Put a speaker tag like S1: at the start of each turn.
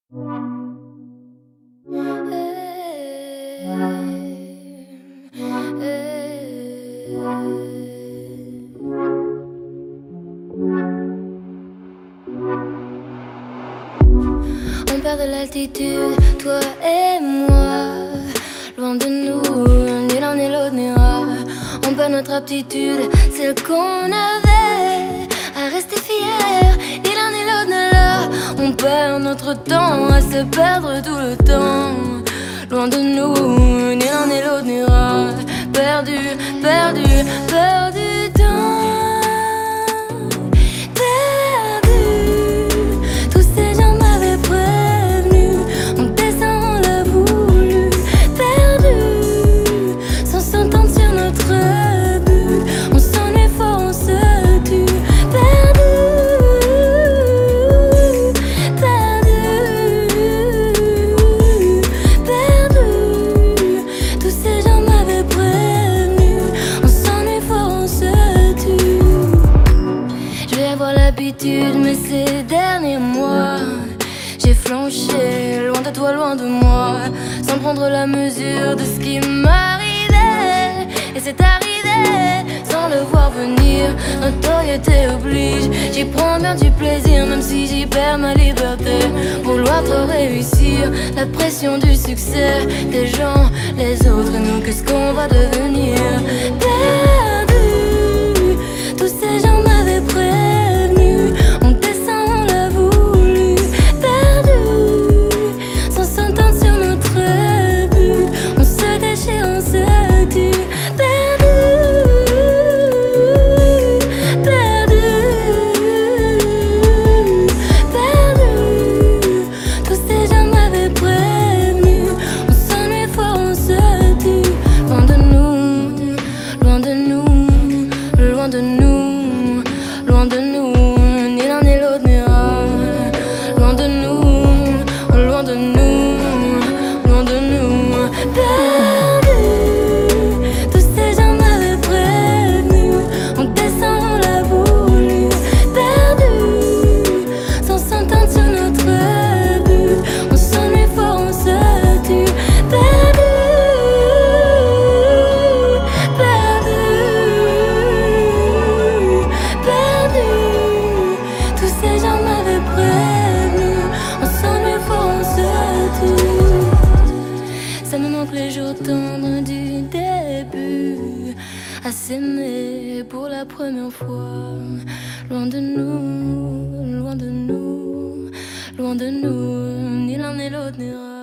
S1: On perd de l'altitude, toi et moi. Loin de nous, ni l'un ni l'autre n'ira. On perd notre aptitude, celle qu'on avait, à rester fier. Ni l'un ni l'autre n'est là. On perd notre temps à se perdre tout le temps. Loin de nous, ni l'un ni l'autre n'ira. Perdu, perdu, perdu temps. Mais ces derniers mois, j'ai flanché, loin de toi, loin de moi, sans prendre la mesure de ce qui m'arrivait. Et c'est arrivé, sans le voir venir, notoriété oblige. J'y prends bien du plaisir, même si j'y perds ma liberté. Vouloir trop réussir, la pression du succès des gens, les autres et nous, qu'est-ce qu'on va devenir? Perdu, tous ces gens m'avaient prévenu. On descend, on l'a voulu. Perdu, sans s'entendre sur notre but. On se déchire, on se tue. Perdu, perdu, perdu. Tous ces gens m'avaient prévenu. On s'ennuie fort, on se tue. Loin de nous, loin de nous, loin de nous, loin de nous. Ni l'un ni l'autre n'ira. Loin de nous, loin de nous, loin de nous. Perdu, tous ces gens m'avaient prévenu. On descend, on l'a voulu. Perdu, sans s'entendre sur notre but. On s'ennuie fort, on se tue. Perdu, perdu, perdu. Tous ces gens m'avaient prévenu. On s'ennuie fort, on se tue. Ça me manque les jours tendres du début, à s'aimer pour la première fois. Loin de nous, loin de nous, loin de nous, ni l'un ni l'autre n'ira.